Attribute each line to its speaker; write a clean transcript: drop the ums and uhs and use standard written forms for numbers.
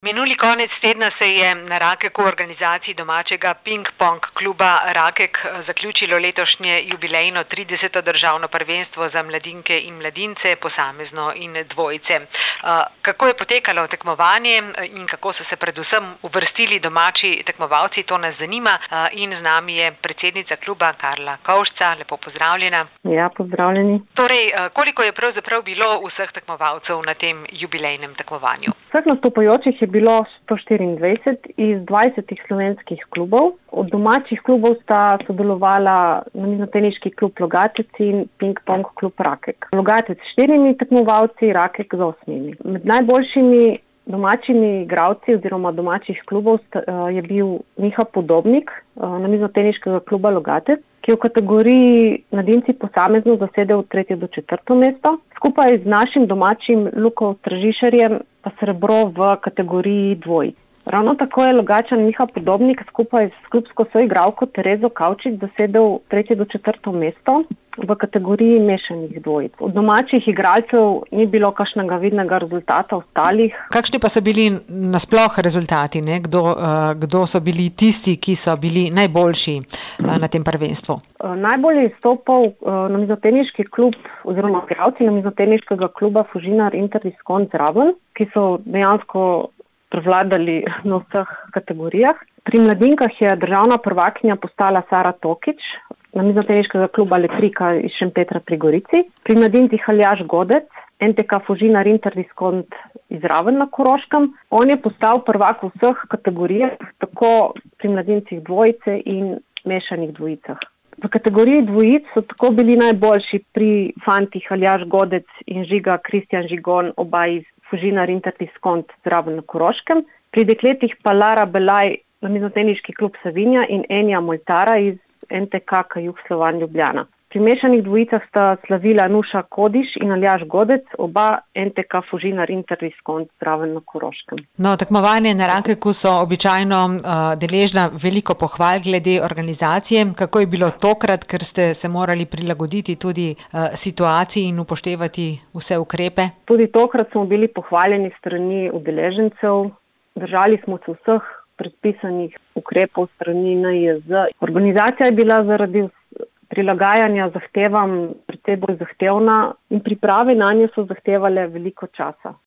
Speaker 1: Minuli konec tedna se je na Rakeku v organizaciji domačega ping-pong kluba Rakek zaključilo letošnje jubilejno 30. državno prvenstvo za mladinke in mladince, posamezno in dvojice. Kako je potekalo tekmovanje in kako so se predvsem uvrstili domači tekmovalci, to nas zanima. In z nami je predsednica kluba Karla Kovšca. Lepo pozdravljena.
Speaker 2: Ja, pozdravljeni.
Speaker 1: Torej, koliko je pravzaprav bilo vseh tekmovalcev na tem jubilejnem tekmovanju?
Speaker 2: Vseh nastopajočih je bilo 124 iz 20 slovenskih klubov. Od domačih klubov sta sodelovala namiznoteniški klub Logatec in ping-pong klub Rakek. Logatec s 4 tekmovalci, Rakek z 8. Med najboljšimi domačimi igralci oziroma domačih klubov je bil Miha Podobnik, namiznoteniškega kluba Logatec, ki je v kategoriji mladinci posamezno zasedel od 3. do 4. mesto. Skupaj z našim domačim Luko Tržišarjem pa srebro v kategoriji dvojic. Ravno tako je Logačan Miha Podobnik skupaj s klubsko soigralko Terezo Kavčič zasedel 3. do 4. mesto v kategoriji mešanih dvojic. Od domačih igralcev ni bilo kakšnega vidnega rezultata ostalih.
Speaker 1: Kakšni pa so bili nasploh rezultati, ne? Kdo so bili tisti, ki so bili najboljši na tem prvenstvu?
Speaker 2: Najbolj je izstopal namiznoteniški klub oziroma igralci namiznoteniškega kluba Fužinar Interdiskont Raven, ki so dejansko prevladali na vseh kategorijah. Pri mladinkah je državna prvakinja postala Sara Tokič, namiznoteniškega kluba Letrika iz Šempetra pri Gorici. Pri mladincih Aljaž Godec, NTK Fužinar Interdiskont iz Raven na Koroškem. On je postal prvak v vseh kategorijah, tako pri mladincih dvojice in mešanih dvojicah. V kategoriji dvojic so tako bili najboljši pri fantih Aljaž Godec in Žiga Kristjan Žigon, oba iz Fužinar Interdiskont Raven na Koroškem. Pri dekletih pa Lara Belaj, namiznoteniški klub Savinja in Enja Moltara iz NTK Kajuk Slovan Ljubljana. Pri mešanih dvojicah sta slavila Nuša Kodiš in Aljaž Godec, oba NTK Fužinar Interdiskont Raven na Koroškem.
Speaker 1: No, tekmovanje na Rakeku so običajno deležna veliko pohval glede organizacije. Kako je bilo tokrat, ker ste se morali prilagoditi tudi situaciji in upoštevati vse ukrepe?
Speaker 2: Tudi tokrat smo bili pohvaljeni strani udeležencev. Držali smo se vseh predpisanih ukrepov strani NIJZ. Organizacija je bila zaradi prilagajanja zahtevam precej bolj zahtevna in priprave na nje so zahtevale veliko časa.